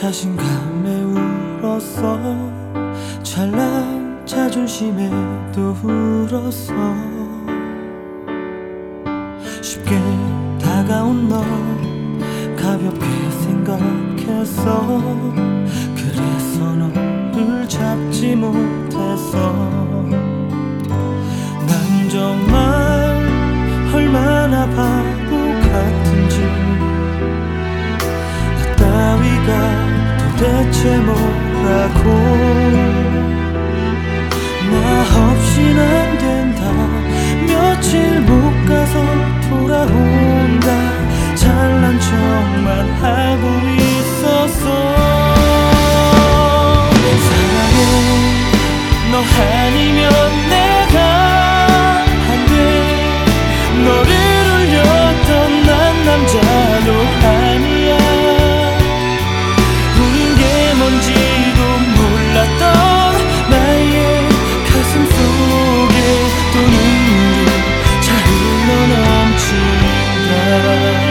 자신감에 울었어. 찰나 자존심에도 울었어. 쉽게 다가온 널 가볍게 생각했어. 그래서 너를 잡지 못했어. 난 정말 얼마나 바보 같은지. 나 따위가 도대체 뭐라고. 나 없인 안 된다. 며칠 못 가서 돌아온다. 잘난 척만 하고 있었어. 사랑해. 너 아니면 내가 안 돼. 너를 울렸던 난 남자도 아니야. 우는 게 뭔지도 몰랐던 나의 가슴 속에 또 눈물이 잘 흘러넘친다.